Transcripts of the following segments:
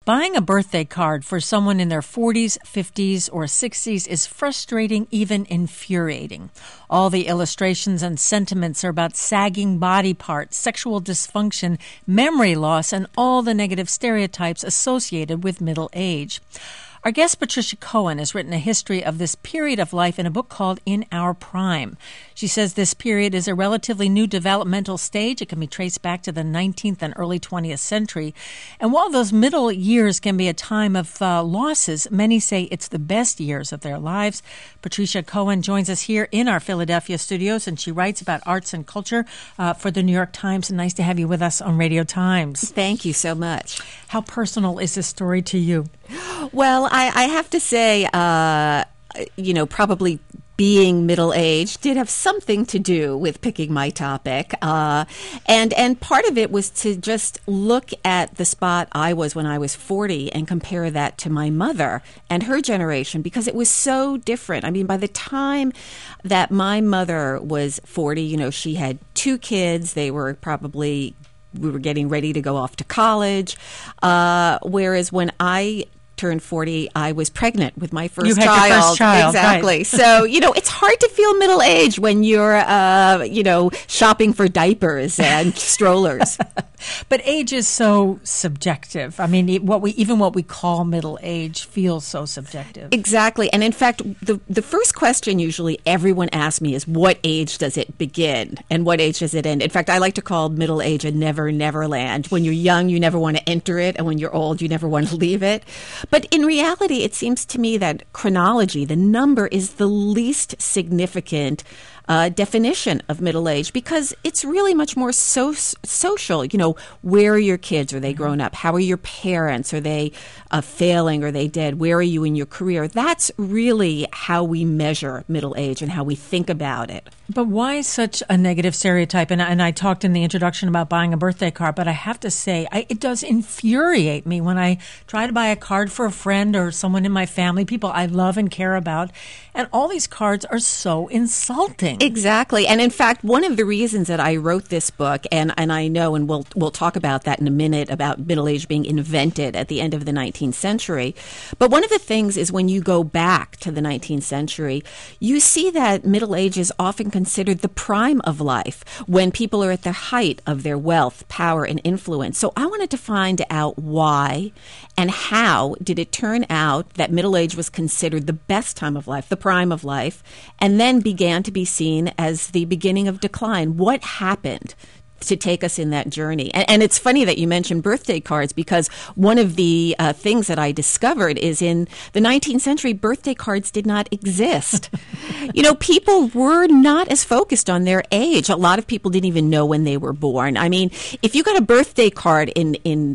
Buying a birthday card for someone in their 40s, 50s, or 60s is frustrating, even infuriating. All the illustrations and sentiments are about sagging body parts, sexual dysfunction, memory loss, and all the negative stereotypes associated with middle age. Our guest, Patricia Cohen, has written a history of this period of life in a book called In Our Prime. She says this period is a relatively new developmental stage. It can be traced back to the 19th and early 20th century. And while those middle years can be a time of losses, many say it's the best years of their lives. Patricia Cohen joins us here in our Philadelphia studios, and she writes about arts and culture for the New York Times. And nice to have you with us on Radio Times. Thank you so much. How personal is this story to you? Well, I have to say, probably being middle-aged did have something to do with picking my topic. And part of it was to just look at the spot I was when I was 40 and compare that to my mother and her generation, because it was so different. I mean, by the time that my mother was 40, she had 2 kids. We were getting ready to go off to college. Whereas when I turned 40, I was pregnant with my first child. You had your first child. Exactly. Right. So, it's hard to feel middle-aged when you're, shopping for diapers and strollers. But age is so subjective. I mean, what we call middle age feels so subjective. Exactly. And in fact, the first question usually everyone asks me is, what age does it begin and what age does it end? In fact, I like to call middle age a never land. When you're young, you never want to enter it. And when you're old, you never want to leave it. But in reality, it seems to me that chronology, the number, is the least significant definition of middle age, because it's really much more social. Where are your kids? Are they grown up? How are your parents? Are they failing? Are they dead? Where are you in your career? That's really how we measure middle age and how we think about it. But why such a negative stereotype? And I talked in the introduction about buying a birthday card, but I have to say, it does infuriate me when I try to buy a card for a friend or someone in my family, people I love and care about, and all these cards are so insulting. Exactly. And in fact, one of the reasons that I wrote this book, and I know, and we'll talk about that in a minute, about middle age being invented at the end of the 19th century. But one of the things is, when you go back to the 19th century, you see that middle age is often considered the prime of life, when people are at the height of their wealth, power, and influence. So I wanted to find out why and how did it turn out that middle age was considered the best time of life, the prime of life, and then began to be seen as the beginning of decline. What happened to take us in that journey? And it's funny that you mentioned birthday cards, because one of the things that I discovered is, in the 19th century, birthday cards did not exist. People were not as focused on their age. A lot of people didn't even know when they were born. I mean, if you got a birthday card in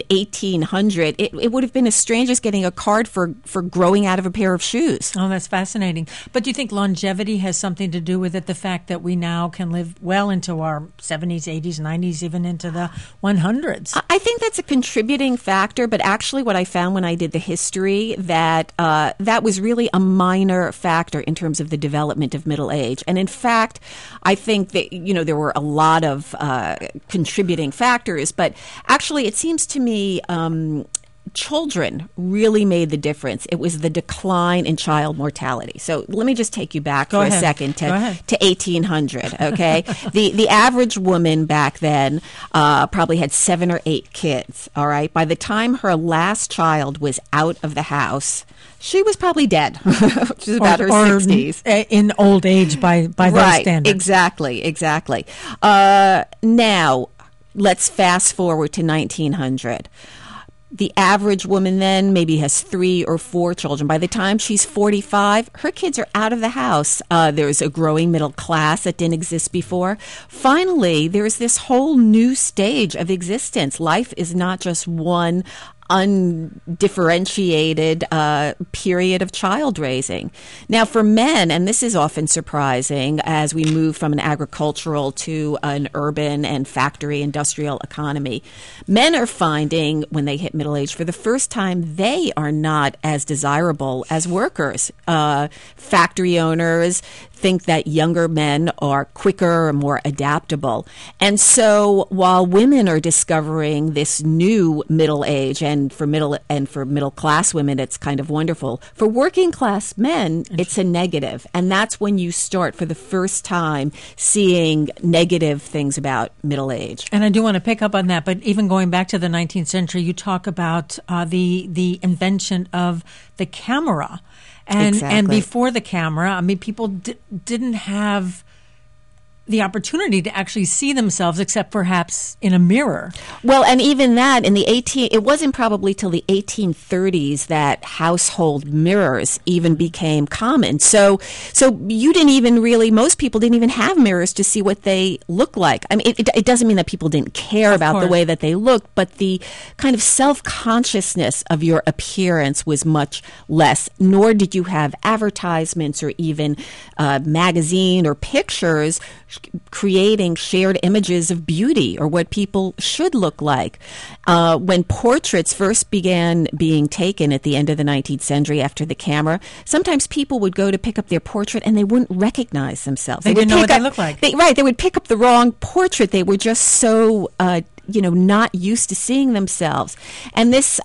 1800, it would have been as strange as getting a card for growing out of a pair of shoes. Oh, that's fascinating. But do you think longevity has something to do with it? The fact that we now can live well into our 70s, 80s, 90s, even into the 100s. I think that's a contributing factor, but actually what I found when I did the history, that that was really a minor factor in terms of the development of middle age. And in fact, I think that, there were a lot of contributing factors, but actually it seems to me children really made the difference. It was the decline in child mortality. So let me just take you back for a second to 1800, okay? The average woman back then probably had 7 or 8 kids, all right? By the time her last child was out of the house, she was probably dead, which is about her 60s. In old age by those standards. Exactly. Now, let's fast forward to 1900. The average woman then maybe has 3 or 4 children. By the time she's 45, her kids are out of the house. There's a growing middle class that didn't exist before. Finally, there's this whole new stage of existence. Life is not just one undifferentiated period of child raising. Now, for men, and this is often surprising as we move from an agricultural to an urban and factory industrial economy, men are finding, when they hit middle age, for the first time, they are not as desirable as workers. Factory owners think that younger men are quicker or more adaptable. And so while women are discovering this new middle age, and for middle class women, it's kind of wonderful. For working class men, it's a negative, and that's when you start for the first time seeing negative things about middle age. And I do want to pick up on that, but even going back to the 19th century, you talk about the invention of the camera, and before the camera, I mean, people didn't have the opportunity to actually see themselves, except perhaps in a mirror. Well, and even that it wasn't probably till the 1830s that household mirrors even became common. So you didn't even really, most people didn't even have mirrors to see what they look like. I mean, it doesn't mean that people didn't care about the way that they looked, but the kind of self-consciousness of your appearance was much less, nor did you have advertisements or even magazine or pictures creating shared images of beauty or what people should look like. When portraits first began being taken at the end of the 19th century after the camera, sometimes people would go to pick up their portrait and they wouldn't recognize themselves. They didn't know what they looked like. They would pick up the wrong portrait. They were just so not used to seeing themselves. And this,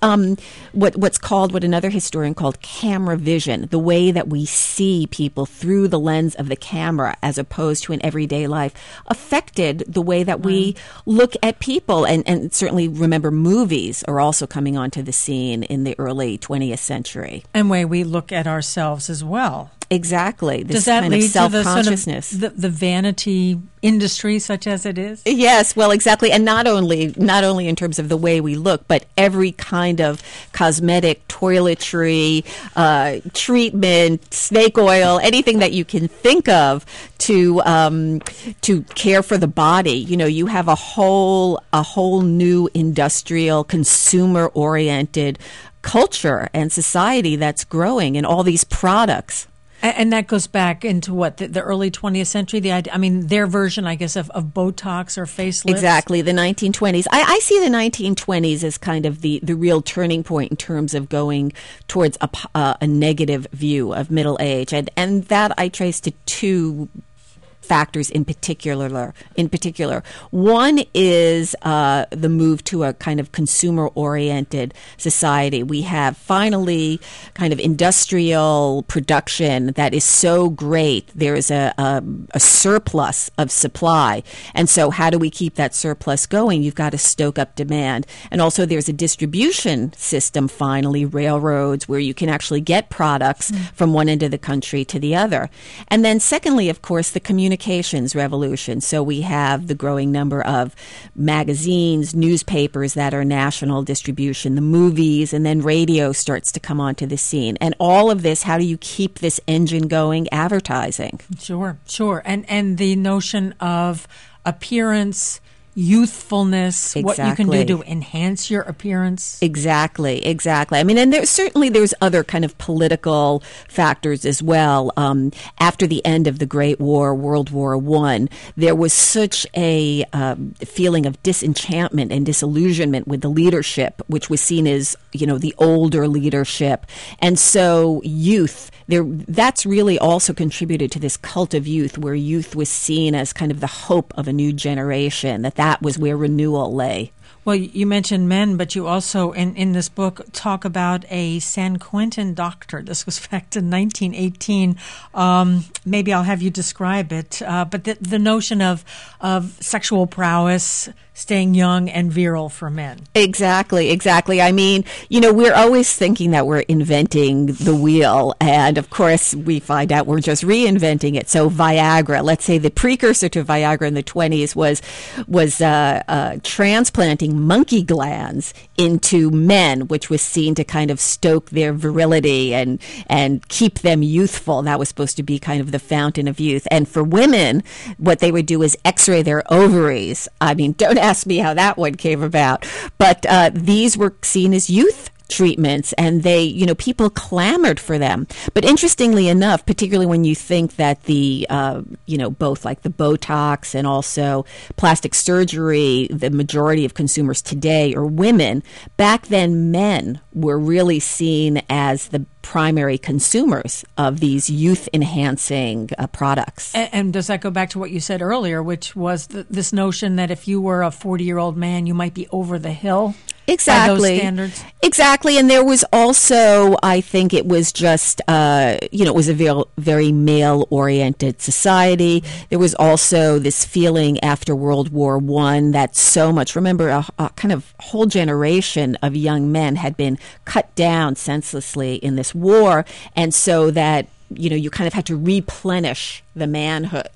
what another historian called camera vision, the way that we see people through the lens of the camera as opposed to in everyday life, affected the way that we look at people. And certainly remember, movies are also coming onto the scene in the early 20th century. And way we look at ourselves as well. Exactly. This Does that kind lead of self-consciousness. to the vanity industry, such as it is? Yes, well, exactly. And not only in terms of the way we look, but every kind of cosmetic, toiletry, treatment, snake oil, anything that you can think of to care for the body. You have a whole new industrial, consumer-oriented culture and society that's growing in all these products. And that goes back into what, the early 20th century? Their version, I guess, of Botox or facelifts? Exactly, the 1920s. I see the 1920s as kind of the real turning point in terms of going towards a negative view of middle age. And that I trace to two factors in particular. One is the move to a kind of consumer-oriented society. We have finally kind of industrial production that is so great. There is a surplus of supply. And so how do we keep that surplus going? You've got to stoke up demand. And also there's a distribution system, finally, railroads, where you can actually get products from one end of the country to the other. And then secondly, of course, the communications revolution. So we have the growing number of magazines, newspapers that are national distribution, the movies, and then radio starts to come onto the scene. And all of this, how do you keep this engine going? Advertising. Sure. And the notion of appearance, youthfulness, exactly. What you can do to enhance your appearance. Exactly. I mean, and there's other kind of political factors as well. After the end of the Great War, World War I, there was such a feeling of disenchantment and disillusionment with the leadership, which was seen as, the older leadership. And so youth, that's really also contributed to this cult of youth, where youth was seen as kind of the hope of a new generation, that was where renewal lay. Well, you mentioned men, but you also, in this book, talk about a San Quentin doctor. This was back to 1918. Maybe I'll have you describe it. But the notion of sexual prowess, staying young and virile for men. Exactly. I mean, we're always thinking that we're inventing the wheel. And, of course, we find out we're just reinventing it. So Viagra, let's say the precursor to Viagra in the 20s was transplanting monkey glands into men, which was seen to kind of stoke their virility and keep them youthful. That was supposed to be kind of the fountain of youth. And for women, what they would do is x-ray their ovaries. I mean, don't ask me how that one came about. But these were seen as youth treatments, and people clamored for them. But interestingly enough, particularly when you think that the, both like the Botox and also plastic surgery, the majority of consumers today are women, back then men were really seen as the primary consumers of these youth-enhancing products. And does that go back to what you said earlier, which was this notion that if you were a 40-year-old man, you might be over the hill? Exactly. By those standards? Exactly. And there was also, I think it was just, it was a very male-oriented society. There was also this feeling after World War I that so much, remember, a kind of whole generation of young men had been cut down senselessly in this war. And so that, you kind of had to replenish the manhood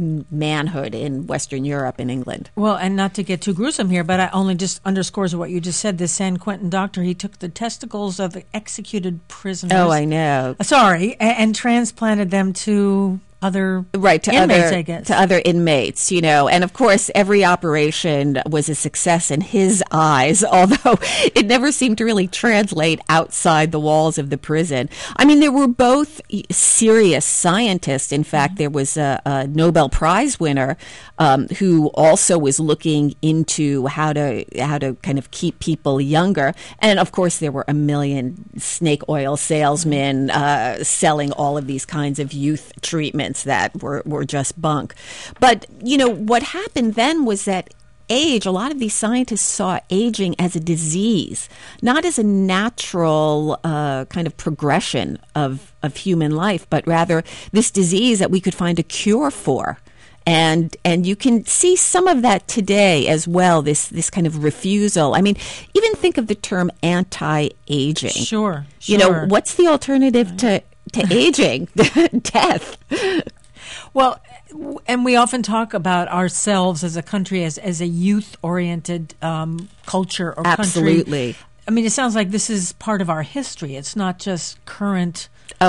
in Western Europe and England. Well, and not to get too gruesome here, but I only just underscores what you just said. This San Quentin doctor, he took the testicles of the executed prisoners. Oh, I know. Sorry, and transplanted them to other inmates, I guess. To other inmates, and of course every operation was a success in his eyes, although it never seemed to really translate outside the walls of the prison. I mean, there were both serious scientists. In fact, there was a Nobel Prize winner who also was looking into how to kind of keep people younger, and of course there were a million snake oil salesmen selling all of these kinds of youth treatments that were just bunk. But, what happened then was that a lot of these scientists saw aging as a disease, not as a natural kind of progression of human life, but rather this disease that we could find a cure for. And you can see some of that today as well, this kind of refusal. I mean, even think of the term anti-aging. Sure. What's the alternative to aging? Death. Well, and we often talk about ourselves as a country as a youth-oriented culture or country. Absolutely. I mean, it sounds like this is part of our history. It's not just current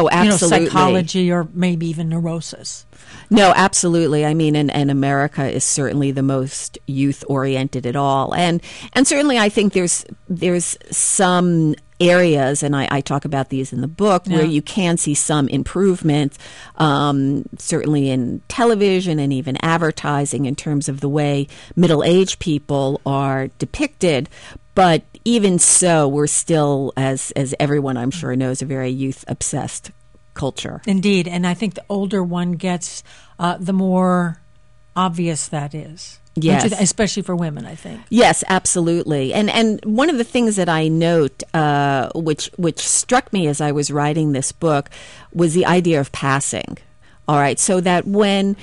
psychology or maybe even neurosis. No, absolutely. I mean, and America is certainly the most youth-oriented at all. And certainly I think there's some areas, and I talk about these in the book, where you can see some improvement, certainly in television and even advertising in terms of the way middle-aged people are depicted. But even so, we're still, as everyone I'm sure knows, a very youth-obsessed culture. Indeed, and I think the older one gets, the more obvious that is. Yes. Especially for women, I think. Yes, absolutely. And one of the things that I note, which struck me as I was writing this book, was the idea of passing. All right, so that when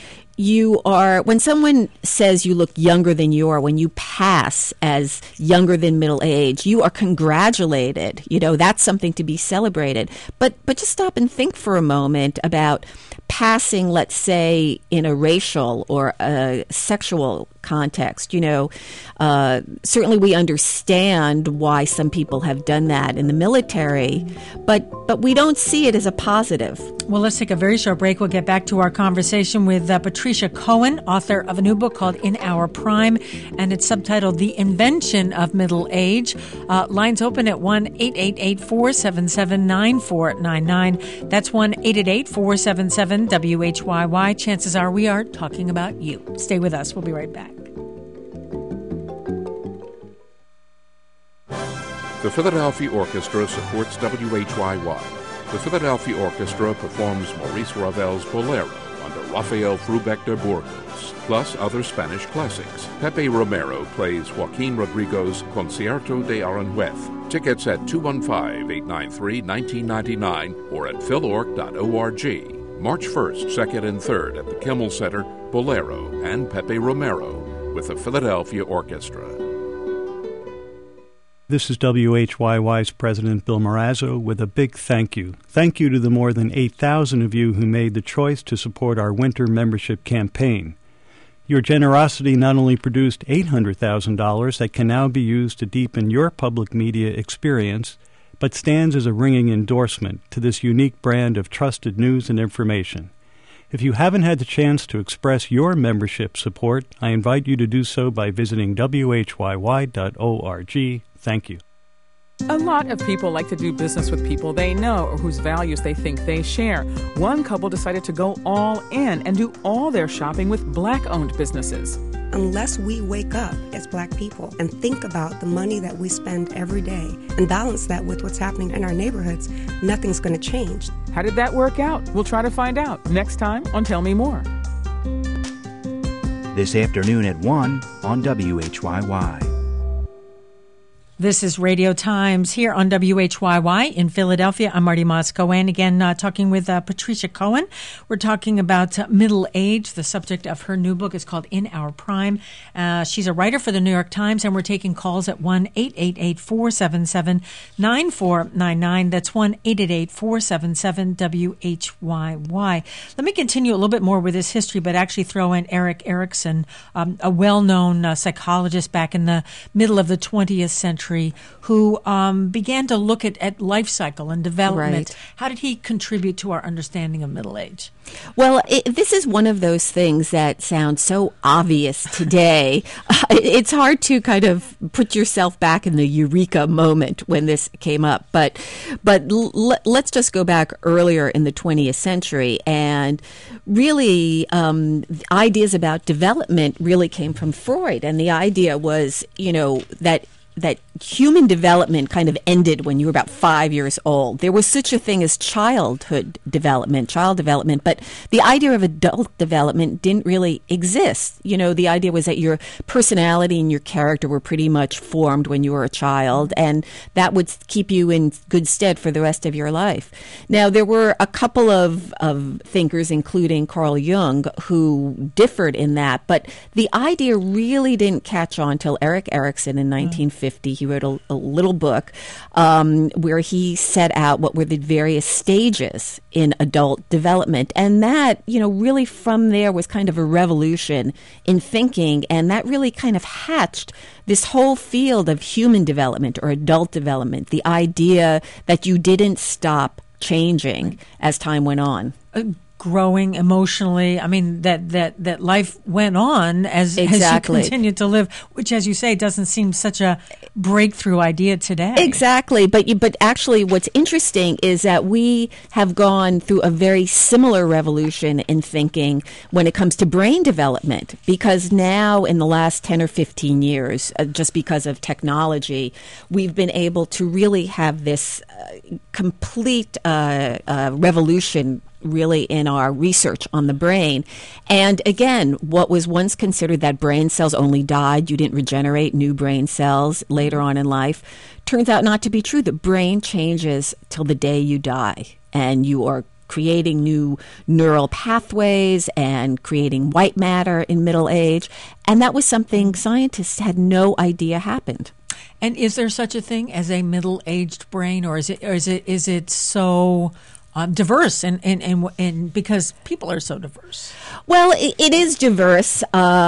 someone says you look younger than you are, when you pass as younger than middle age, you are congratulated. That's something to be celebrated. But just stop and think for a moment about passing, let's say, in a racial or a sexual context. Certainly we understand why some people have done that in the military, but we don't see it as a positive. Well, let's take a very short break. We'll get back to our conversation with Patricia Cohen, author of a new book called In Our Prime, and it's subtitled The Invention of Middle Age. Lines open at 1-888-477-9499. That's 1-888-477-WHYY. Chances are we are talking about you. Stay with us. We'll be right back. The Philadelphia Orchestra supports WHYY. The Philadelphia Orchestra performs Maurice Ravel's Bolero under Rafael Frubeck de Burgos, plus other Spanish classics. Pepe Romero plays Joaquin Rodrigo's Concierto de Aranjuez. Tickets at 215-893-1999 or at philorg.org. March 1st, 2nd, and 3rd at the Kimmel Center, Bolero and Pepe Romero with the Philadelphia Orchestra. This is WHYY's President Bill Morazzo with a big thank you. Thank you to the more than 8,000 of you who made the choice to support our winter membership campaign. Your generosity not only produced $800,000 that can now be used to deepen your public media experience, but stands as a ringing endorsement to this unique brand of trusted news and information. If you haven't had the chance to express your membership support, I invite you to do so by visiting whyy.org. Thank you. A lot of people like to do business with people they know or whose values they think they share. One couple decided to go all in and do all their shopping with Black-owned businesses. Unless we wake up as Black people and think about the money that we spend every day and balance that with what's happening in our neighborhoods, nothing's going to change. How did that work out? We'll try to find out next time on Tell Me More. This afternoon at 1 on WHYY. This is Radio Times here on WHYY in Philadelphia. I'm Marty Moss-Cohen, again talking with Patricia Cohen. We're talking about middle age. The subject of her new book is called In Our Prime. She's a writer for the New York Times, and we're taking calls at 1-888-477-9499. That's 1-888-477-WHYY. Let me continue a little bit more with this history, but actually throw in Erik Erikson, a well-known psychologist back in the middle of the 20th century, who began to look at life cycle and development. Right. How did he contribute to our understanding of middle age? Well, this is one of those things that sounds so obvious today. It's hard to kind of put yourself back in the eureka moment when this came up. But let's just go back earlier in the 20th century. And really, ideas about development really came from Freud. And the idea was, that human development kind of ended when you were about 5 years old. There was such a thing as child development, but the idea of adult development didn't really exist. The idea was that your personality and your character were pretty much formed when you were a child, and that would keep you in good stead for the rest of your life. Now, there were a couple of thinkers, including Carl Jung, who differed in that, but the idea really didn't catch on till Erik Erikson in 1950. He wrote a little book where he set out what were the various stages in adult development. And that, really from there was kind of a revolution in thinking. And that really kind of hatched this whole field of human development or adult development, the idea that you didn't stop changing as time went on. Growing emotionally. I mean, that life went on as you continued to live, which, as you say, doesn't seem such a breakthrough idea today. Exactly. But actually what's interesting is that we have gone through a very similar revolution in thinking when it comes to brain development, because now in the last 10 or 15 years, just because of technology, we've been able to really have this complete revolution really in our research on the brain. And again, what was once considered that brain cells only died, you didn't regenerate new brain cells later on in life, turns out not to be true. The brain changes till the day you die, and you are creating new neural pathways and creating white matter in middle age. And that was something scientists had no idea happened. And is there such a thing as a middle-aged brain, or is it so diverse, and because people are so diverse? Well, it is diverse,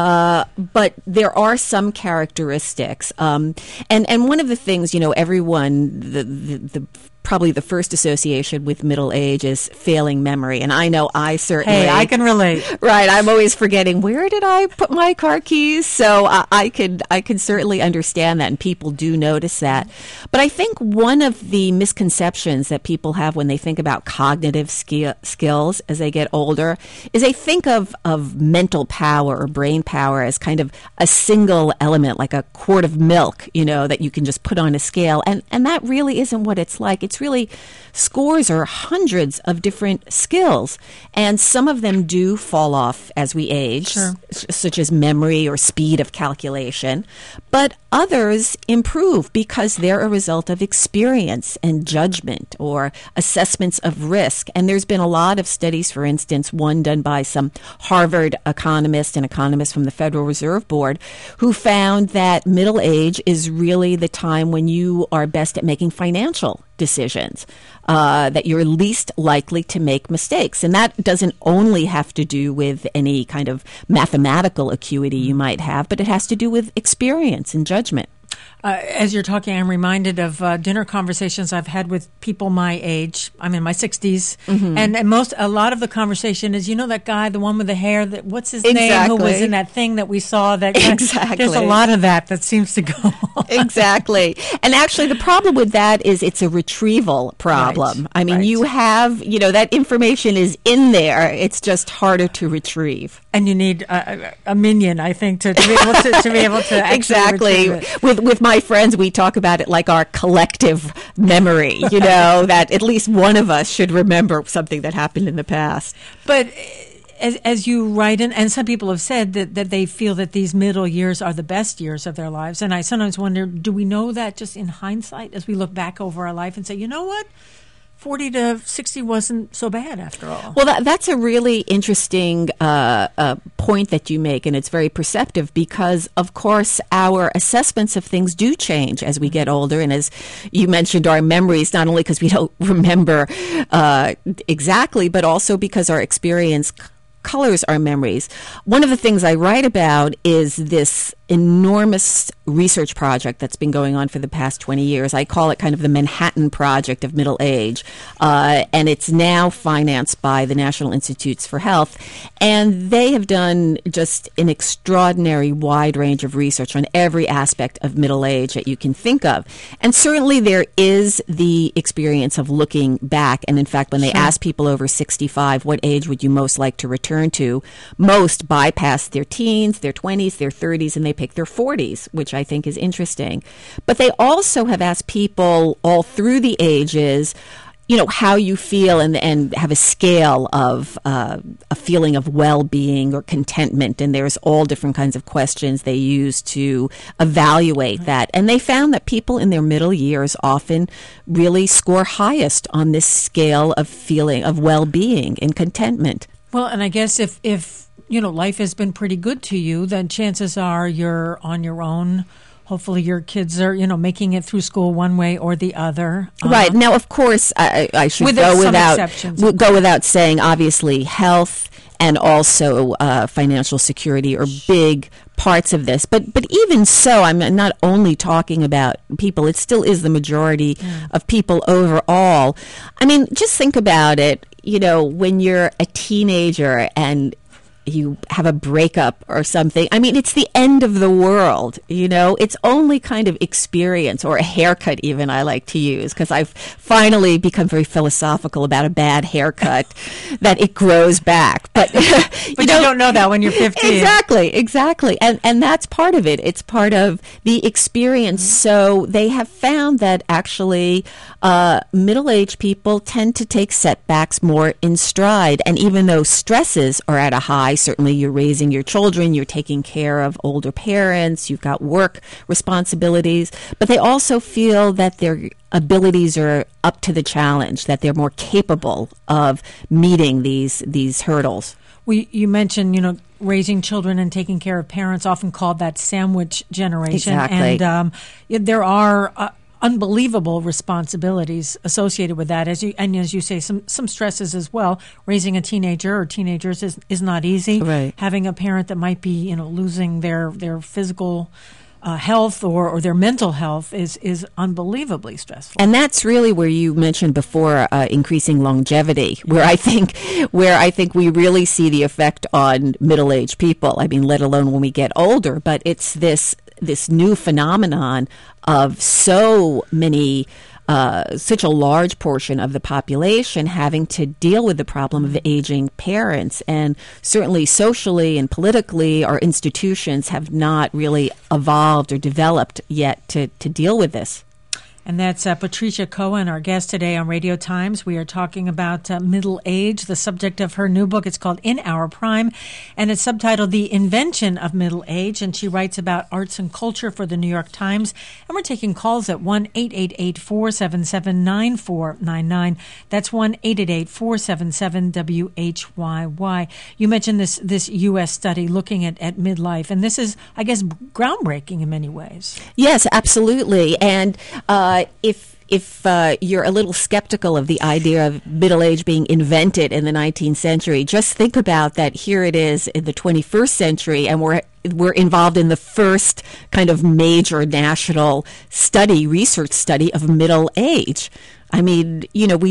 but there are some characteristics. And one of the things, everyone, the probably the first association with middle age is failing memory. And I know I certainly... Hey, I can relate. Right. I'm always forgetting, where did I put my car keys? So I can certainly understand that, and people do notice that. But I think one of the misconceptions that people have when they think about cognitive skills as they get older is they think of mental power or brain power as kind of a single element, like a quart of milk, that you can just put on a scale. And that really isn't what it's like. It's really scores or hundreds of different skills. And some of them do fall off as we age, sure, such as memory or speed of calculation. But others improve because they're a result of experience and judgment or assessments of risk. And there's been a lot of studies, for instance, one done by some Harvard economists and economists from the Federal Reserve Board, who found that middle age is really the time when you are best at making financial decisions, that you're least likely to make mistakes. And that doesn't only have to do with any kind of mathematical acuity you might have, but it has to do with experience and judgment. As you're talking, I'm reminded of dinner conversations I've had with people my age. I'm in my 60s, and a lot of the conversation is, that guy, the one with the hair, what's his name, who was in that thing that we saw? That Exactly. There's a lot of that seems to go on. Exactly. And actually, the problem with that is it's a retrieval problem. Right. I mean, you have, that information is in there. It's just harder to retrieve. And you need a minion, I think, to be able to actually exactly. retrieve it. With my friends, we talk about it like our collective memory, that at least one of us should remember something that happened in the past. But as you write, and some people have said that they feel that these middle years are the best years of their lives. And I sometimes wonder, do we know that just in hindsight as we look back over our life and say, you know what? 40 to 60 wasn't so bad after all. Well, that's a really interesting point that you make, and it's very perceptive because, of course, our assessments of things do change as we get older. And as you mentioned, our memories, not only because we don't remember exactly, but also because our experience colors our memories. One of the things I write about is this enormous research project that's been going on for the past 20 years. I call it kind of the Manhattan Project of middle age, and it's now financed by the National Institutes for Health, and they have done just an extraordinary wide range of research on every aspect of middle age that you can think of. And certainly there is the experience of looking back, and in fact, when they ask people over 65, what age would you most like to return to, most bypass their teens, their 20s, their 30s, and they pick their 40s, which I think is interesting. But they also have asked people all through the ages, how you feel and have a scale of a feeling of well-being or contentment. And there's all different kinds of questions they use to evaluate that. And they found that people in their middle years often really score highest on this scale of feeling of well-being and contentment. Well, and I guess if life has been pretty good to you, then chances are you're on your own. Hopefully your kids are, making it through school one way or the other. Right. Now, of course, I should go without saying, obviously, health and also financial security are big parts of this. But even so, I'm not only talking about people. It still is the majority of people overall. I mean, just think about it. When you're a teenager and you have a breakup or something. I mean, it's the end of the world, It's only kind of experience, or a haircut even I like to use, because I've finally become very philosophical about a bad haircut, that it grows back. But, you don't know that when you're 15. Exactly. And that's part of it. It's part of the experience. So they have found that actually middle-aged people tend to take setbacks more in stride. And even though stresses are at a high, certainly you're raising your children, you're taking care of older parents, you've got work responsibilities, but they also feel that their abilities are up to the challenge, that they're more capable of meeting these hurdles. You mentioned, raising children and taking care of parents, often called that sandwich generation. Exactly. And there are unbelievable responsibilities associated with that, as you say, some stresses as well. Raising a teenager or teenagers is not easy. Right. Having a parent that might be losing their physical health or their mental health is unbelievably stressful. And that's really where you mentioned before increasing longevity, where I think we really see the effect on middle-aged people. I mean, let alone when we get older, but it's this new phenomenon of so many, such a large portion of the population having to deal with the problem of aging parents. And certainly socially and politically, our institutions have not really evolved or developed yet to deal with this. And that's Patricia Cohen, our guest today on Radio Times. We are talking about middle age, the subject of her new book. It's called In Our Prime, and it's subtitled The Invention of Middle Age. And she writes about arts and culture for the New York Times. And we're taking calls at 1-888-477-9499. That's 1-888-477-WHYY. You mentioned this U.S. study looking at midlife, and this is, I guess, groundbreaking in many ways. Yes, absolutely. And if you're a little skeptical of the idea of middle age being invented in the 19th century, just think about that. Here it is in the 21st century, and we're involved in the first kind of major national research study of middle age. I mean,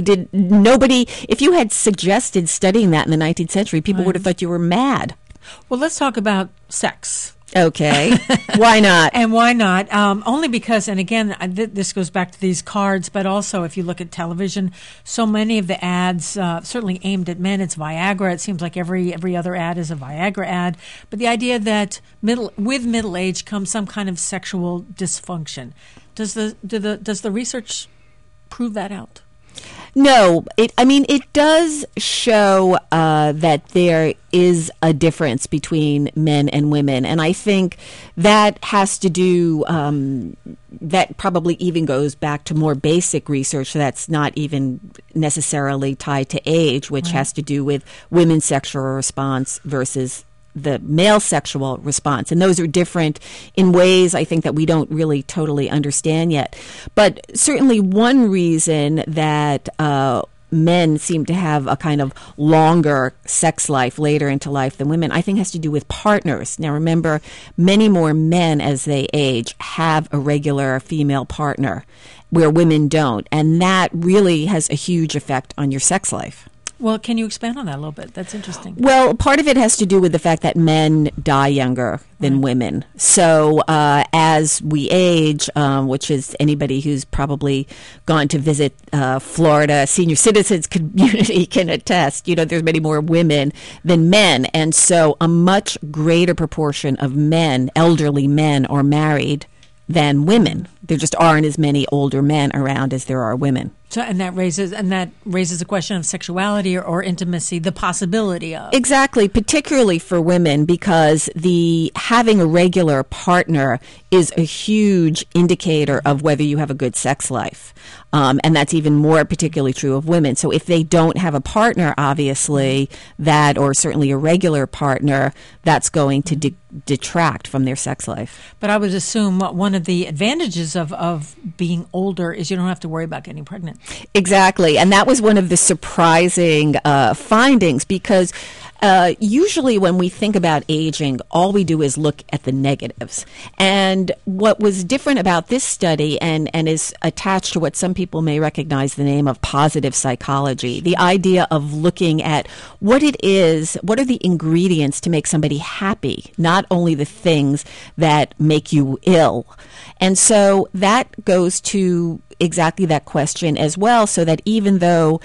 if you had suggested studying that in the 19th century, people would have thought you were mad. Well, let's talk about sex. Okay. Why not? And why not? Only because, and again, this goes back to these cards, but also if you look at television, so many of the ads, certainly aimed at men, it's Viagra. It seems like every other ad is a Viagra ad. But the idea that with middle age comes some kind of sexual dysfunction. Does the research prove that out? No, it does show that there is a difference between men and women, and I think that has to do. That probably even goes back to more basic research that's not even necessarily tied to age, which has to do with women's sexual response versus the male sexual response. And those are different in ways, I think, that we don't really totally understand yet. But certainly one reason that men seem to have a kind of longer sex life later into life than women, I think has to do with partners. Now, remember, many more men as they age have a regular female partner where women don't. And that really has a huge effect on your sex life. Well, can you expand on that a little bit? That's interesting. Well, part of it has to do with the fact that men die younger than women. So as we age, which is anybody who's probably gone to visit Florida senior citizens community can attest, there's many more women than men. And so a much greater proportion of men, elderly men, are married than women. There just aren't as many older men around as there are women. So, and that raises a question of sexuality or intimacy, the possibility of. Exactly, particularly for women, because having a regular partner is a huge indicator of whether you have a good sex life. And that's even more particularly true of women. So if they don't have a partner, obviously, or certainly a regular partner, that's going to detract from their sex life. But I would assume one of the advantages of being older is you don't have to worry about getting pregnant. Exactly. And that was one of the surprising findings, because usually when we think about aging, all we do is look at the negatives. And what was different about this study and is attached to what some people may recognize the name of positive psychology, the idea of looking at what it is, what are the ingredients to make somebody happy, not only the things that make you ill. And so that goes to exactly that question as well, so that even though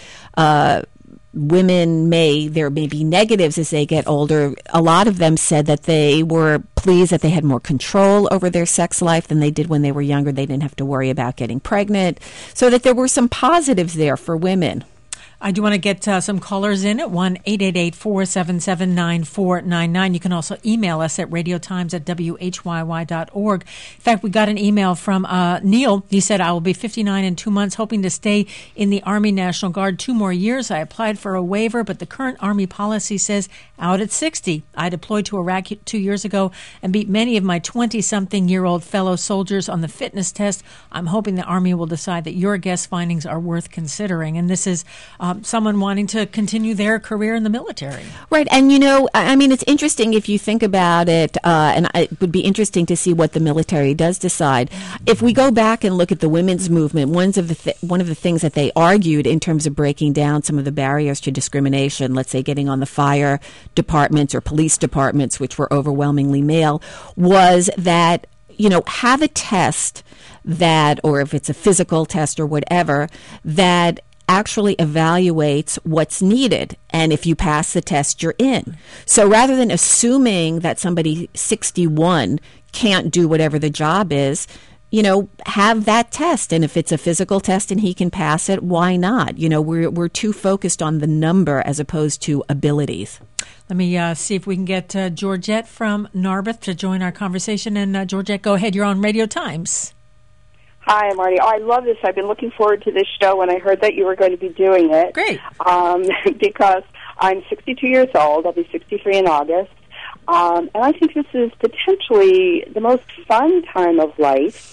there may be negatives as they get older, a lot of them said that they were pleased that they had more control over their sex life than they did when they were younger. They didn't have to worry about getting pregnant, so that there were some positives there for women. I do want to get some callers in at 1-888-477-9499. You can also email us at radiotimes@whyy.org. In fact, we got an email from Neil. He said, I will be 59 in 2 months, hoping to stay in the Army National Guard 2 more years. I applied for a waiver, but the current Army policy says out at 60. I deployed to Iraq 2 years ago and beat many of my 20-something-year-old fellow soldiers on the fitness test. I'm hoping the Army will decide that your guest findings are worth considering. And this is someone wanting to continue their career in the military. Right. And, it's interesting if you think about it, and it would be interesting to see what the military does decide. If we go back and look at the women's movement, one of the things that they argued in terms of breaking down some of the barriers to discrimination, let's say getting on the fire departments or police departments, which were overwhelmingly male, was that, have a test that, or if it's a physical test or whatever, that actually evaluates what's needed. And if you pass the test, you're in. So rather than assuming that somebody 61 can't do whatever the job is, have that test. And if it's a physical test and he can pass it, why not? We're too focused on the number as opposed to abilities. Let me see if we can get Georgette from Narberth to join our conversation. And Georgette, go ahead. You're on Radio Times. Hi, Marty. I love this. I've been looking forward to this show when I heard that you were going to be doing it. Great. Because I'm 62 years old. I'll be 63 in August. And I think this is potentially the most fun time of life.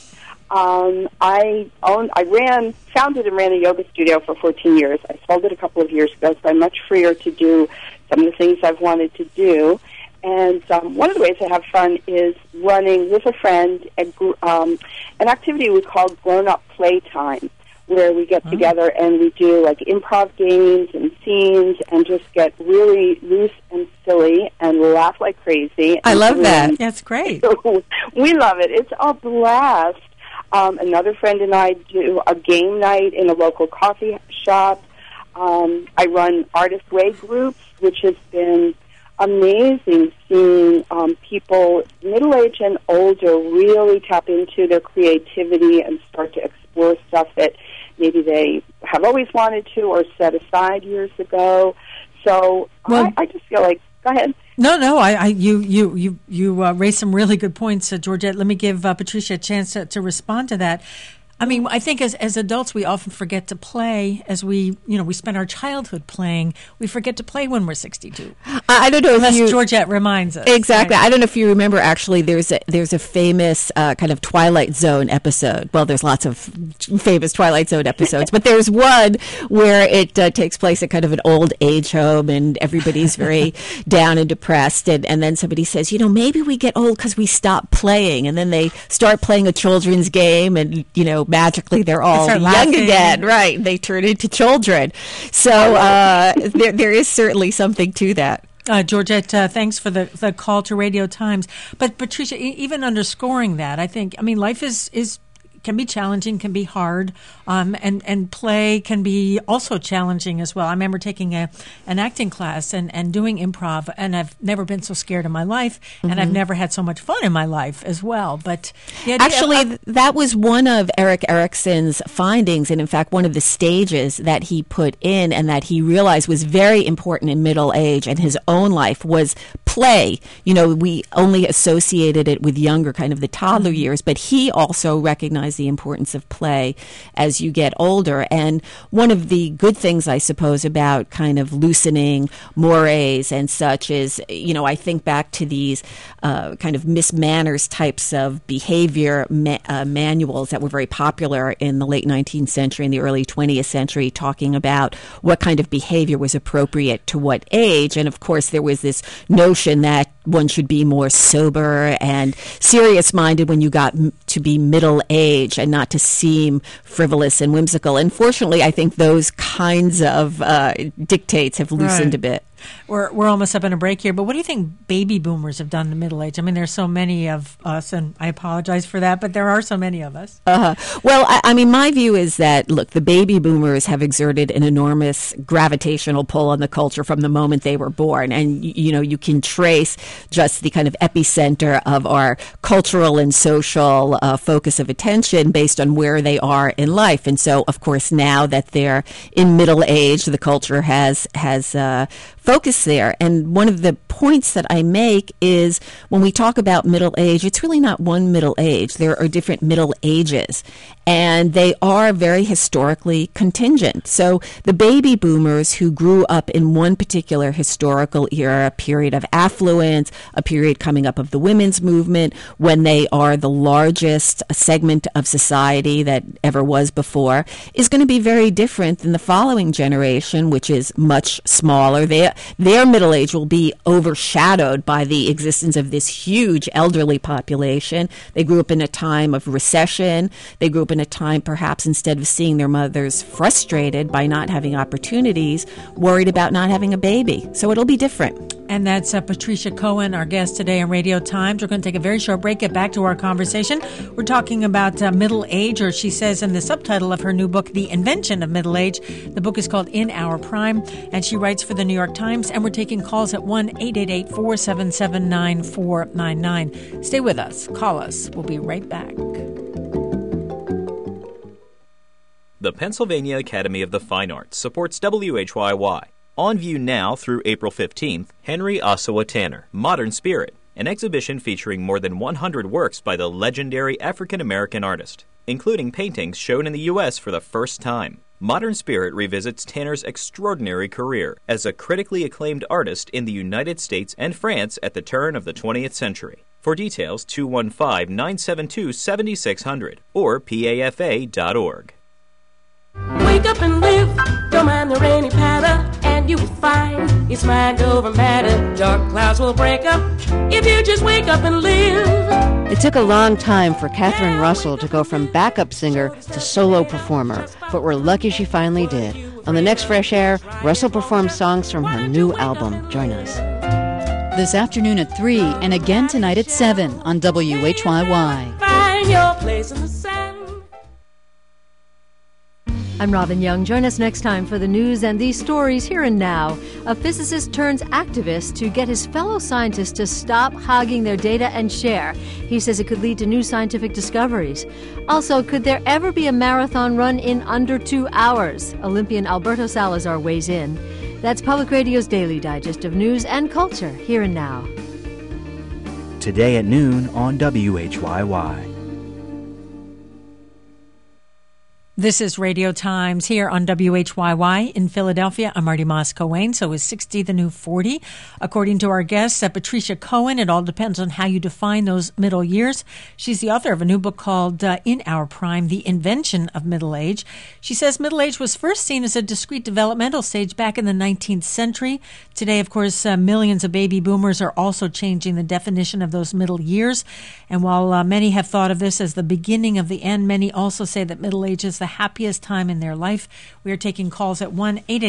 founded and ran a yoga studio for 14 years. I sold it a couple of years ago, so I'm much freer to do some of the things I've wanted to do. And one of the ways I have fun is running with a friend an activity we call Grown Up Playtime, where we get together and we do like improv games and scenes and just get really loose and silly and laugh like crazy. I love that. That's great. We love it. It's a blast. Another friend and I do a game night in a local coffee shop. I run Artist Way groups, which has been amazing seeing people middle-aged and older really tap into their creativity and start to explore stuff that maybe they have always wanted to or set aside years ago. So I just feel like, go ahead. No. You raised some really good points, Georgette. Let me give Patricia a chance to respond to that. I mean, I think as adults, we often forget to play as we spend our childhood playing. We forget to play when we're 62. I don't know if Georgette reminds us. Exactly. Right? I don't know if you remember, actually, there's a famous kind of Twilight Zone episode. Well, there's lots of famous Twilight Zone episodes, but there's one where it takes place at kind of an old age home and everybody's very down and depressed. And then somebody says, maybe we get old because we stop playing. And then they start playing a children's game and, magically they're all young again, right? They turn into children. So there is certainly something to that. Georgette, thanks for the call to Radio Times. But Patricia, even underscoring that, I think, life can be challenging, can be hard, and play can be also challenging as well. I remember taking an acting class and doing improv, and I've never been so scared in my life, and I've never had so much fun in my life as well. But actually, that was one of Erik Erikson's findings, and in fact, one of the stages that he put in and that he realized was very important in middle age and his own life was play. We only associated it with younger, kind of the toddler years, but he also recognized the importance of play as you get older. And one of the good things, I suppose, about kind of loosening mores and such is, I think back to these kind of Miss Manners types of behavior manuals that were very popular in the late 19th century and the early 20th century, talking about what kind of behavior was appropriate to what age. And of course, there was this notion that one should be more sober and serious-minded when you got to be middle-aged and not to seem frivolous and whimsical. And fortunately, I think those kinds of dictates have loosened a bit. We're almost up in a break here, but what do you think baby boomers have done to middle age? There's so many of us, and I apologize for that, but there are so many of us. Well, my view is that, look, the baby boomers have exerted an enormous gravitational pull on the culture from the moment they were born. And, you can trace just the kind of epicenter of our cultural and social focus of attention based on where they are in life. And so, of course, now that they're in middle age, the culture has focus there. And one of the points that I make is when we talk about middle age, it's really not one middle age. There are different middle ages, and they are very historically contingent. So the baby boomers who grew up in one particular historical era, a period of affluence, a period coming up of the women's movement, when they are the largest segment of society that ever was before, is going to be very different than the following generation, which is much smaller. Their middle age will be overshadowed by the existence of this huge elderly population. They grew up in a time of recession. They grew up in a time, perhaps, instead of seeing their mothers frustrated by not having opportunities, worried about not having a baby. So it'll be different. And that's Patricia Cohen, our guest today on Radio Times. We're going to take a very short break, get back to our conversation. We're talking about middle age, or she says in the subtitle of her new book, The Invention of Middle Age. The book is called In Our Prime, and she writes for the New York Times. And we're taking calls at 1-888-477-9499. Stay with us. Call us. We'll be right back. The Pennsylvania Academy of the Fine Arts supports WHYY. On view now through April 15th, Henry Ossawa Tanner, Modern Spirit, an exhibition featuring more than 100 works by the legendary African-American artist, including paintings shown in the U.S. for the first time. Modern Spirit revisits Tanner's extraordinary career as a critically acclaimed artist in the United States and France at the turn of the 20th century. For details, 215-972-7600 or PAFA.org. Wake up and live, don't mind the rainy patter, and you will find it's mind over matter. Dark clouds will break up if you just wake up and live. It took a long time for Catherine Russell to go from backup singer to solo performer, but we're lucky she finally did. On the next Fresh Air, Russell performs songs from her new album. Join us. This afternoon at 3 and again tonight at 7 on WHYY. Find your place in the sun. I'm Robin Young. Join us next time for the news and these stories here and now. A physicist turns activist to get his fellow scientists to stop hogging their data and share. He says it could lead to new scientific discoveries. Also, could there ever be a marathon run in under 2 hours? Olympian Alberto Salazar weighs in. That's Public Radio's Daily Digest of news and culture here and now. Today at noon on WHYY. This is Radio Times here on WHYY in Philadelphia. I'm Marty Moss-Coane. So is 60 the new 40? According to our guest, Patricia Cohen, it all depends on how you define those middle years. She's the author of a new book called In Our Prime, The Invention of Middle Age. She says middle age was first seen as a discrete developmental stage back in the 19th century. Today, of course, millions of baby boomers are also changing the definition of those middle years. And while many have thought of this as the beginning of the end, many also say that middle age is the happiest time in their life. We are taking calls at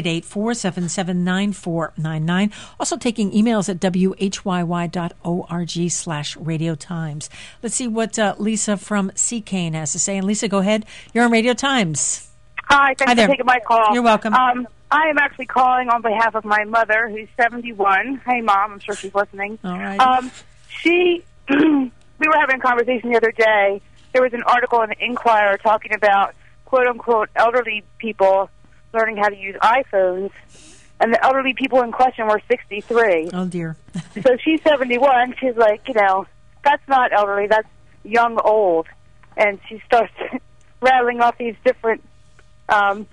1-888-477-9499. Also taking emails at whyy.org/Radio Times. Let's see what Lisa from Seacane has to say. And Lisa, go ahead. You're on Radio Times. Hi, thanks for taking my call. You're welcome. I am actually calling on behalf of my mother, who's 71. Hey, Mom, I'm sure she's listening. All right. We were having a conversation the other day. There was an article in the Inquirer talking about quote-unquote elderly people learning how to use iPhones, and the elderly people in question were 63. Oh, dear. So she's 71. She's like, that's not elderly, that's young old. And she starts rattling off these different, young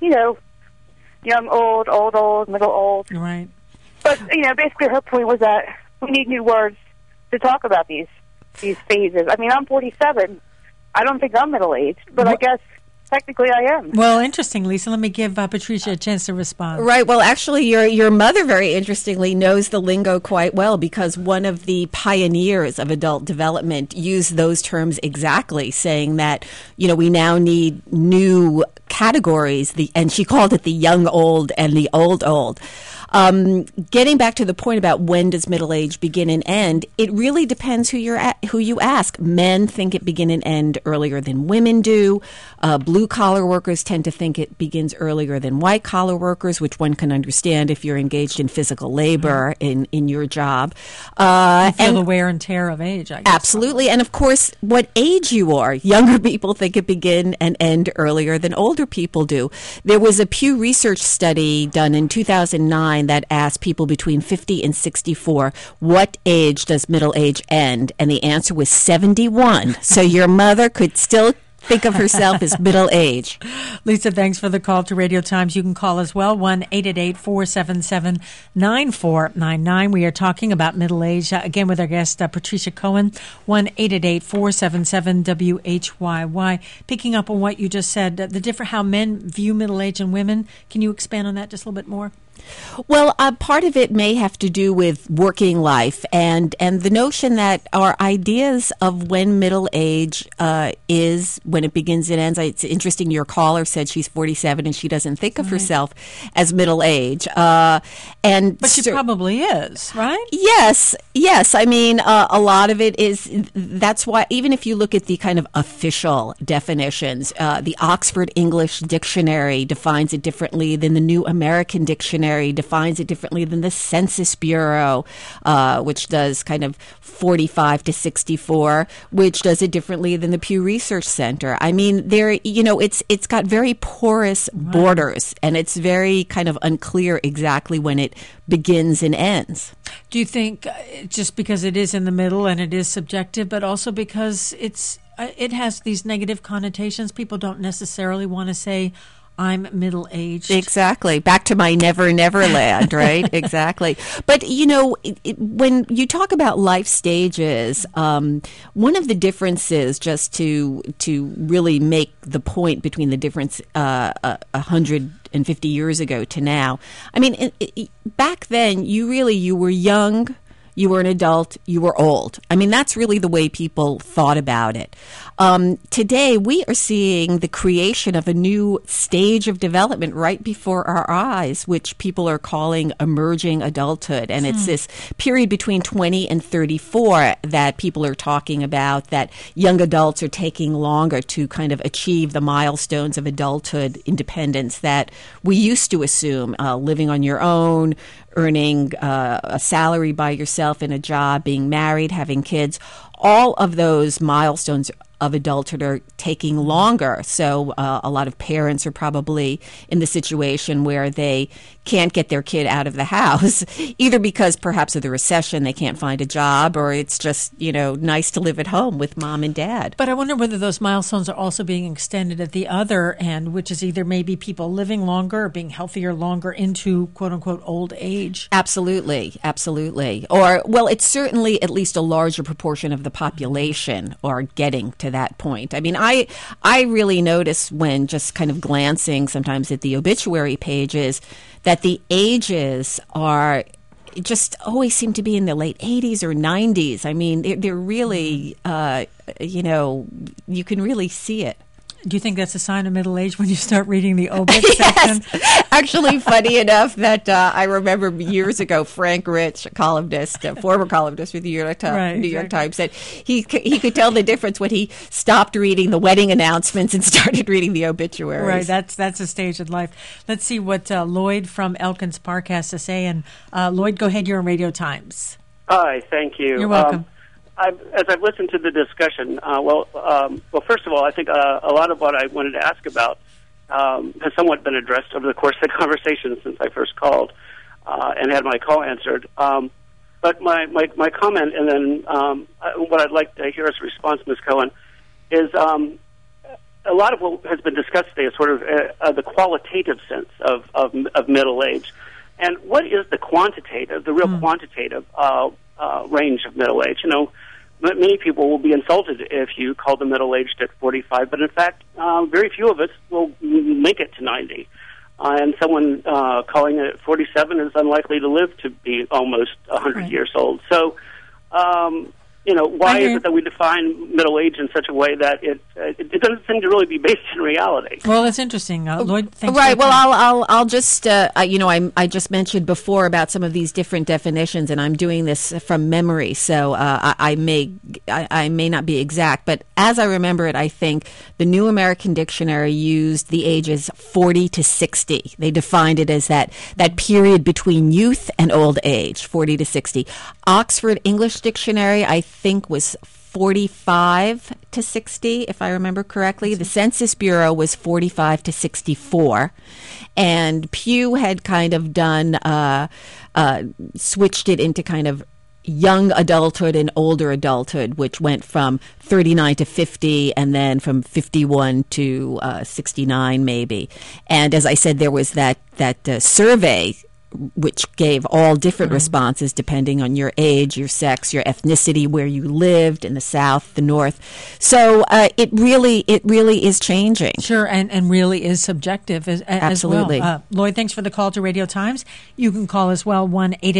old, middle old. Right. But, basically her point was that we need new words to talk about these phases. I mean, I'm 47. I don't think I'm middle-aged, but I guess technically I am. Well, interesting, Lisa. Let me give Patricia a chance to respond. Right. Well, actually, your mother, very interestingly, knows the lingo quite well because one of the pioneers of adult development used those terms exactly, saying that, we now need new categories, and she called it the young old and the old old. Getting back to the point about when does middle age begin and end, it really depends who you ask. Men think it begin and end earlier than women do. Blue collar workers tend to think it begins earlier than white collar workers, which one can understand if you're engaged in physical labor in your job. You feel the wear and tear of age, I guess. Absolutely. And of course, what age you are. Younger people think it begin and end earlier than older people do. There was a Pew Research study done in 2009 that asked people between 50 and 64, what age does middle age end? And the answer was 71. So your mother could still think of herself as middle age. Lisa, thanks for the call to Radio Times. You can call as well, 1-888-477-9499. We are talking about middle age, again with our guest, Patricia Cohen, 1-888-477-WHYY. Picking up on what you just said, the different how men view middle age and women. Can you expand on that just a little bit more? Well, part of it may have to do with working life and the notion that our ideas of when middle age is, when it begins and ends. It's interesting, your caller said she's 47 and she doesn't think of herself as middle age. But she probably is, right? Yes. I mean, a lot of it is, that's why, even if you look at the kind of official definitions, the Oxford English Dictionary defines it differently than the New American Dictionary defines it differently than the Census Bureau, which does kind of 45 to 64, which does it differently than the Pew Research Center. I mean, it's got very porous borders, and it's very kind of unclear exactly when it begins and ends. Do you think just because it is in the middle and it is subjective, but also because it has these negative connotations, people don't necessarily want to say, I'm middle-aged. Exactly. Back to my never, never land, right? Exactly. But, when you talk about life stages, one of the differences, just to really make the point between the difference 150 years ago to now, I mean, back then, you were young, you were an adult, you were old. I mean, that's really the way people thought about it. Today, we are seeing the creation of a new stage of development right before our eyes, which people are calling emerging adulthood. And it's this period between 20 and 34 that people are talking about, that young adults are taking longer to kind of achieve the milestones of adulthood independence that we used to assume, living on your own, earning a salary by yourself in a job, being married, having kids. All of those milestones of adulthood are taking longer. So a lot of parents are probably in the situation where they can't get their kid out of the house, either because perhaps of the recession, they can't find a job, or it's just, nice to live at home with mom and dad. But I wonder whether those milestones are also being extended at the other end, which is either maybe people living longer or being healthier longer into quote-unquote old age. Absolutely. Or, well, it's certainly at least a larger proportion of the population are getting to that point. I mean, I really notice when just kind of glancing sometimes at the obituary pages that the ages are just always seem to be in the late 80s or 90s. I mean, they're really, you can really see it. Do you think that's a sign of middle age when you start reading the obit section? Actually, funny enough that I remember years ago, Frank Rich, a columnist, a former columnist for the New York Times, said he could tell the difference when he stopped reading the wedding announcements and started reading the obituaries. Right, that's a stage in life. Let's see what Lloyd from Elkins Park has to say. And Lloyd, go ahead. You're on Radio Times. Hi, thank you. You're welcome. As I've listened to the discussion, first of all, I think a lot of what I wanted to ask about has somewhat been addressed over the course of the conversation since I first called and had my call answered. But my comment, and then what I'd like to hear as a response, Ms. Cohen, is a lot of what has been discussed today is sort of the qualitative sense of middle age. And what is the quantitative, the real quantitative range of middle age? Many people will be insulted if you call them middle-aged at 45, but in fact, very few of us will make it to 90. And someone calling it at 47 is unlikely to live to be almost 100 years old. So, why is it that we define middle age in such a way that it doesn't seem to really be based in reality? Well, that's interesting. Lloyd, thanks. Right. Well, I'll just, I just mentioned before about some of these different definitions, and I'm doing this from memory, so I may not be exact, but as I remember it, I think the New American Dictionary used the ages 40 to 60. They defined it as that period between youth and old age, 40 to 60. Oxford English Dictionary, I think, was 45 to 60, if I remember correctly. The Census Bureau was 45 to 64. And Pew had kind of done, switched it into kind of young adulthood and older adulthood, which went from 39 to 50 and then from 51 to 69 maybe. And as I said, there was that survey which gave all different responses depending on your age, your sex, your ethnicity, where you lived in the South, the North. So it really is changing. Sure, and really is subjective as Absolutely. well. Lloyd, thanks for the call to Radio Times. You can call as well,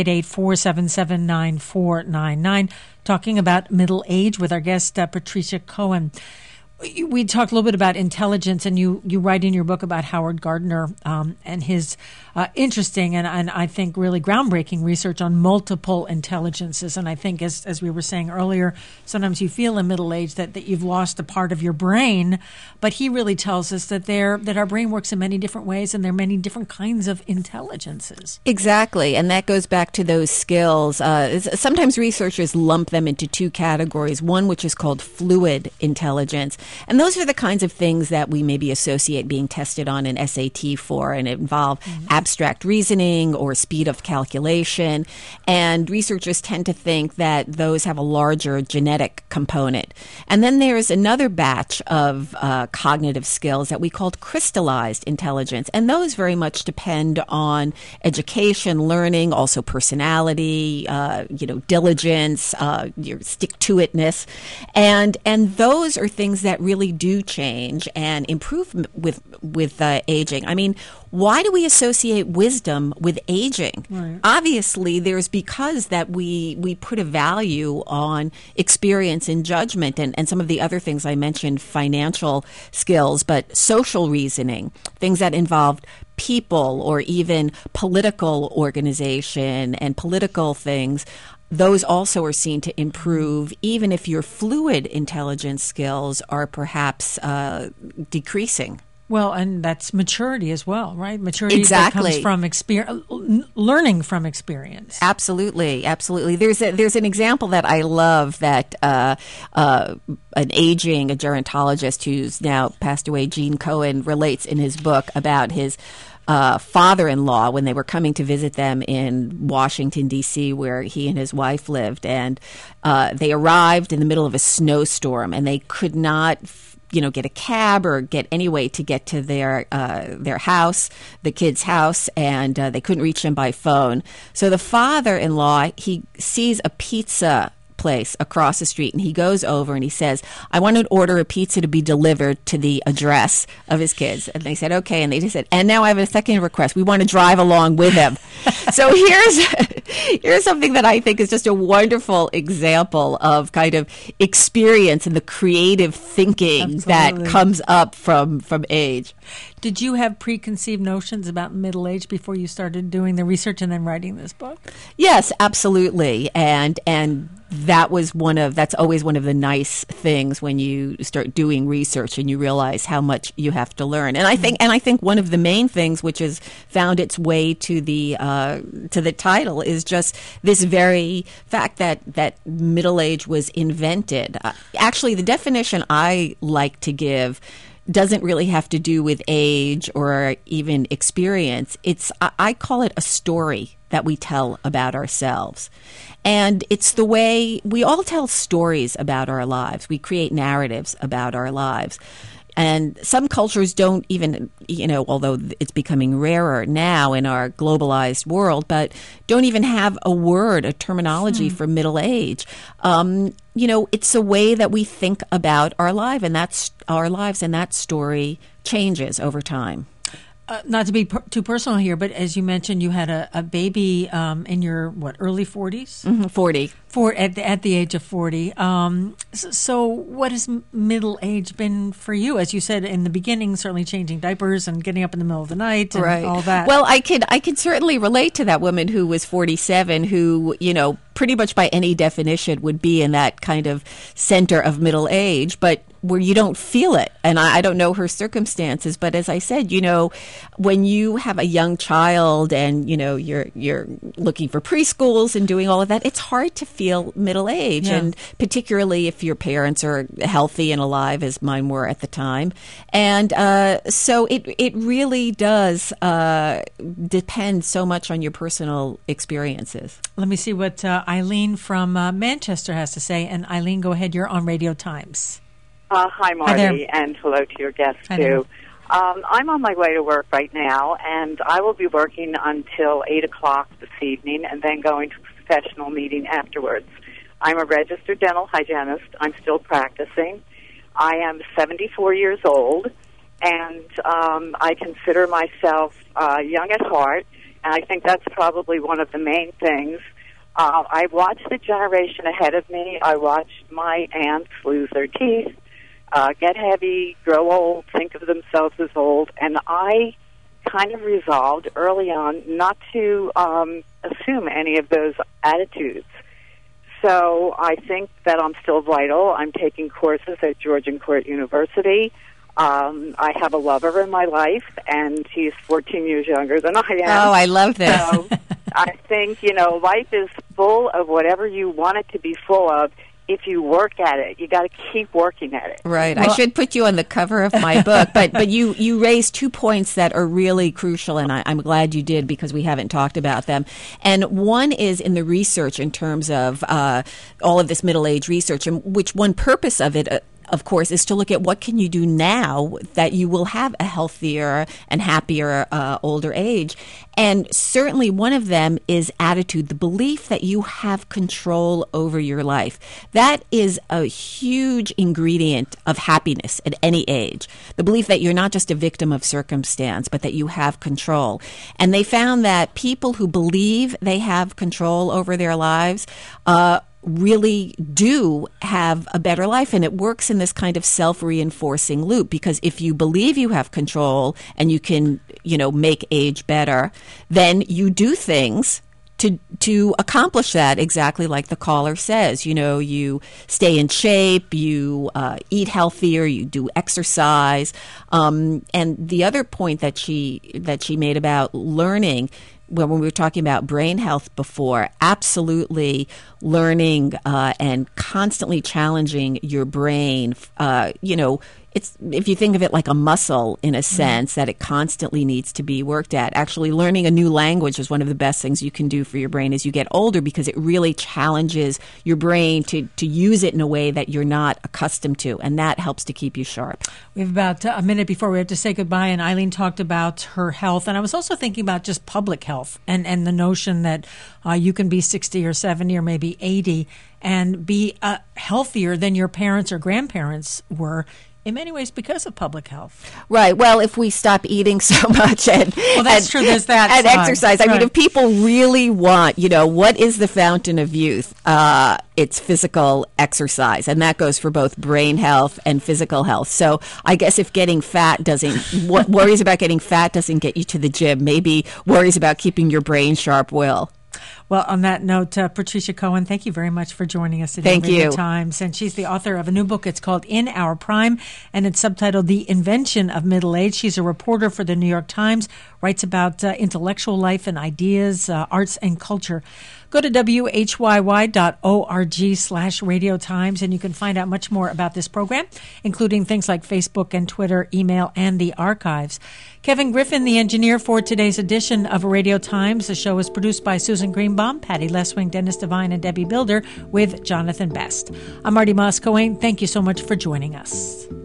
1-888-477-9499, talking about middle age with our guest, Patricia Cohen. We talked a little bit about intelligence, and you write in your book about Howard Gardner and his interesting and I think really groundbreaking research on multiple intelligences. And I think, as we were saying earlier, sometimes you feel in middle age that you've lost a part of your brain, but he really tells us that our brain works in many different ways, and there are many different kinds of intelligences. Exactly, and that goes back to those skills. Sometimes researchers lump them into two categories, one which is called fluid intelligence. And those are the kinds of things that we maybe associate being tested on an SAT for, and involve abstract abstract reasoning or speed of calculation. And researchers tend to think that those have a larger genetic component. And then there's another batch of cognitive skills that we called crystallized intelligence. And those very much depend on education, learning, also personality, diligence, your stick-to-itness. And those are things that really do change and improve with aging. I mean, why do we associate wisdom with aging? Right. Obviously, there's because that we put a value on experience and judgment and some of the other things I mentioned, financial skills, but social reasoning, things that involved people or even political organization and political things. Those also are seen to improve, even if your fluid intelligence skills are perhaps decreasing. Well, and that's maturity as well, right? Maturity exactly. that comes from learning from experience. Absolutely, absolutely. There's an example that I love that a gerontologist who's now passed away, Gene Cohen, relates in his book about his father-in-law when they were coming to visit them in Washington, D.C., where he and his wife lived. And they arrived in the middle of a snowstorm, and they could not get a cab or get any way to get to their house, the kid's house, and they couldn't reach him by phone. So the father-in-law, he sees a pizza place across the street, and he goes over and he says, I want to order a pizza to be delivered to the address of his kids. And they said, okay. And they just said, and now I have a second request. We want to drive along with him. So here's something that I think is just a wonderful example of kind of experience and the creative thinking that comes up from age. Did you have preconceived notions about middle age before you started doing the research and then writing this book? Yes, absolutely. And that's always one of the nice things when you start doing research and you realize how much you have to learn. And I think one of the main things which has found its way to the title is just this very fact that middle age was invented. Actually, the definition I like to give doesn't really have to do with age or even experience. I call it a story that we tell about ourselves. And it's the way we all tell stories about our lives. We create narratives about our lives. And some cultures don't even, although it's becoming rarer now in our globalized world, but don't even have a terminology for middle age. It's a way that we think about our life, and that's our lives, and that story changes over time. Not to be too personal here, but as you mentioned, you had a baby in your, early 40s? Mm-hmm, 40. At the age of 40. So what has middle age been for you? As you said in the beginning, certainly changing diapers and getting up in the middle of the night and all that. Well, I could certainly relate to that woman who was 47 who, pretty much by any definition would be in that kind of center of middle age, but where you don't feel it. And I don't know her circumstances, but as I said, when you have a young child and, you're looking for preschools and doing all of that, it's hard to feel middle age. Yeah. And particularly if your parents are healthy and alive, as mine were at the time. And so it really does depend so much on your personal experiences. Let me see what Eileen from Manchester has to say. And Eileen, go ahead. You're on Radio Times. Hi, Marty, and hello to your guests, too. I'm on my way to work right now, and I will be working until 8 o'clock this evening and then going to a professional meeting afterwards. I'm a registered dental hygienist. I'm still practicing. I am 74 years old, and I consider myself young at heart, and I think that's probably one of the main things. I watched the generation ahead of me. I watched my aunts lose their teeth, get heavy, grow old, think of themselves as old, and I kind of resolved early on not to assume any of those attitudes. So I think that I'm still vital. I'm taking courses at Georgian Court University. I have a lover in my life, and he's 14 years younger than I am. Oh, I love this. So I think, life is full of whatever you want it to be full of if you work at it. You got to keep working at it. Right. Well, I should put you on the cover of my book, but you raised 2 points that are really crucial, and I'm glad you did because we haven't talked about them. And one is in the research in terms of all of this middle-age research, and which one purpose of it of course, is to look at what can you do now that you will have a healthier and happier older age. And certainly one of them is attitude, the belief that you have control over your life. That is a huge ingredient of happiness at any age. The belief that you're not just a victim of circumstance, but that you have control. And they found that people who believe they have control over their lives really do have a better life, and it works in this kind of self-reinforcing loop, because if you believe you have control and you can, make age better, then you do things to accomplish that, exactly like the caller says. You stay in shape, you eat healthier, you do exercise, and the other point that she made about learning, when we were talking about brain health before, absolutely learning and constantly challenging your brain. It's, if you think of it like a muscle in a sense, that it constantly needs to be worked at. Actually, learning a new language is one of the best things you can do for your brain as you get older, because it really challenges your brain to use it in a way that you're not accustomed to, and that helps to keep you sharp. We have about a minute before we have to say goodbye, and Eileen talked about her health, and I was also thinking about just public health and the notion that you can be 60 or 70 or maybe 80 and be healthier than your parents or grandparents were, in many ways because of public health. Right. Well, if we stop eating so much and true. There's that and side. Exercise. I mean, if people really want, what is the fountain of youth? It's physical exercise, and that goes for both brain health and physical health. So I guess if getting fat worries about getting fat doesn't get you to the gym, maybe worries about keeping your brain sharp will. Well, on that note, Patricia Cohen, thank you very much for joining us today. Thank you. Times, and she's the author of a new book. It's called In Our Prime, and it's subtitled The Invention of Middle Age. She's a reporter for the New York Times, writes about intellectual life and ideas, arts and culture. Go to whyy.org/Radio Times, and you can find out much more about this program, including things like Facebook and Twitter, email, and the archives. Kevin Griffin, the engineer for today's edition of Radio Times. The show is produced by Susan Greenbaum, Patty Leswing, Dennis Devine, and Debbie Builder with Jonathan Best. I'm Marty Moscoe. Thank you so much for joining us.